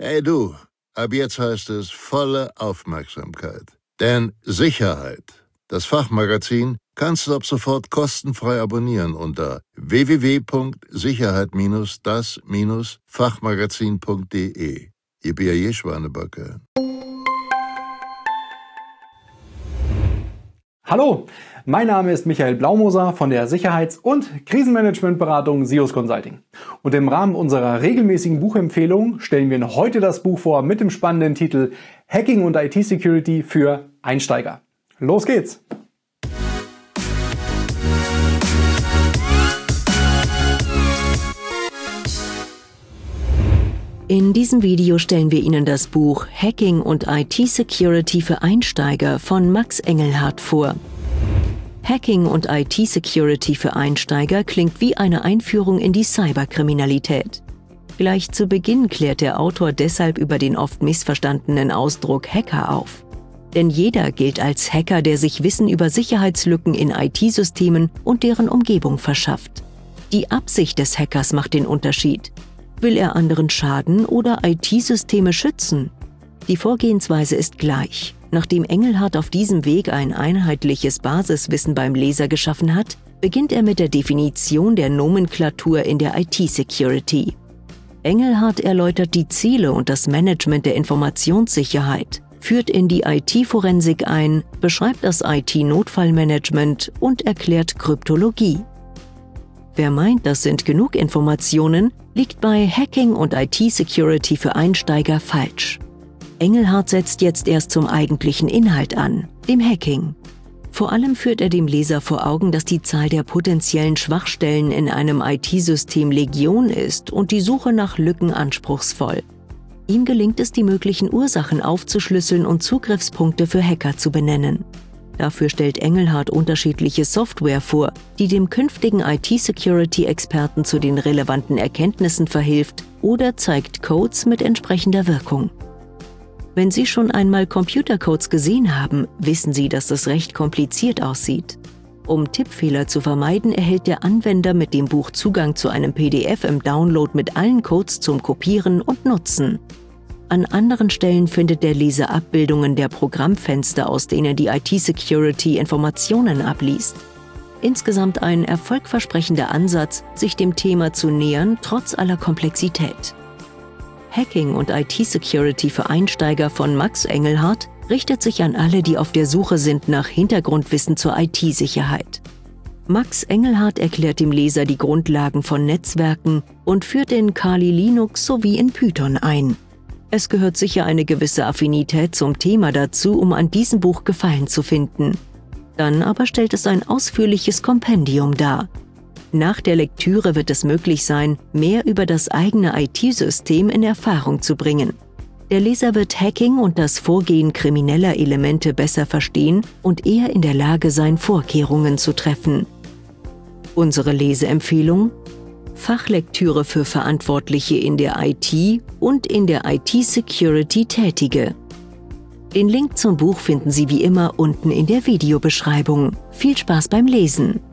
Hey du, ab jetzt heißt es volle Aufmerksamkeit. Denn Sicherheit, das Fachmagazin, kannst du ab sofort kostenfrei abonnieren unter www.sicherheit-das-fachmagazin.de. Ihr B.A.J. Schwanebacke. Hallo, mein Name ist Michael Blaumoser von der Sicherheits- und Krisenmanagementberatung SIOS Consulting. Und im Rahmen unserer regelmäßigen Buchempfehlung stellen wir heute das Buch vor mit dem spannenden Titel Hacking und IT-Security für Einsteiger. Los geht's! In diesem Video stellen wir Ihnen das Buch Hacking und IT-Security für Einsteiger von Max Engelhardt vor. Hacking und IT-Security für Einsteiger klingt wie eine Einführung in die Cyberkriminalität. Gleich zu Beginn klärt der Autor deshalb über den oft missverstandenen Ausdruck Hacker auf. Denn jeder gilt als Hacker, der sich Wissen über Sicherheitslücken in IT-Systemen und deren Umgebung verschafft. Die Absicht des Hackers macht den Unterschied. Will er anderen schaden oder IT-Systeme schützen? Die Vorgehensweise ist gleich. Nachdem Engelhardt auf diesem Weg ein einheitliches Basiswissen beim Leser geschaffen hat, beginnt er mit der Definition der Nomenklatur in der IT-Security. Engelhardt erläutert die Ziele und das Management der Informationssicherheit, führt in die IT-Forensik ein, beschreibt das IT-Notfallmanagement und erklärt Kryptologie. Wer meint, das sind genug Informationen, liegt bei Hacking und IT-Security für Einsteiger falsch. Engelhardt setzt jetzt erst zum eigentlichen Inhalt an, dem Hacking. Vor allem führt er dem Leser vor Augen, dass die Zahl der potenziellen Schwachstellen in einem IT-System Legion ist und die Suche nach Lücken anspruchsvoll. Ihm gelingt es, die möglichen Ursachen aufzuschlüsseln und Zugriffspunkte für Hacker zu benennen. Dafür stellt Engelhardt unterschiedliche Software vor, die dem künftigen IT-Security-Experten zu den relevanten Erkenntnissen verhilft oder zeigt Codes mit entsprechender Wirkung. Wenn Sie schon einmal Computercodes gesehen haben, wissen Sie, dass das recht kompliziert aussieht. Um Tippfehler zu vermeiden, erhält der Anwender mit dem Buch Zugang zu einem PDF im Download mit allen Codes zum Kopieren und Nutzen. An anderen Stellen findet der Leser Abbildungen der Programmfenster, aus denen die IT-Security Informationen abliest. Insgesamt ein erfolgversprechender Ansatz, sich dem Thema zu nähern, trotz aller Komplexität. Hacking und IT-Security für Einsteiger von Max Engelhardt richtet sich an alle, die auf der Suche sind nach Hintergrundwissen zur IT-Sicherheit. Max Engelhardt erklärt dem Leser die Grundlagen von Netzwerken und führt in Kali Linux sowie in Python ein. Es gehört sicher eine gewisse Affinität zum Thema dazu, um an diesem Buch Gefallen zu finden. Dann aber stellt es ein ausführliches Kompendium dar. Nach der Lektüre wird es möglich sein, mehr über das eigene IT-System in Erfahrung zu bringen. Der Leser wird Hacking und das Vorgehen krimineller Elemente besser verstehen und eher in der Lage sein, Vorkehrungen zu treffen. Unsere Leseempfehlung: Fachlektüre für Verantwortliche in der IT und in der IT-Security Tätige. Den Link zum Buch finden Sie wie immer unten in der Videobeschreibung. Viel Spaß beim Lesen!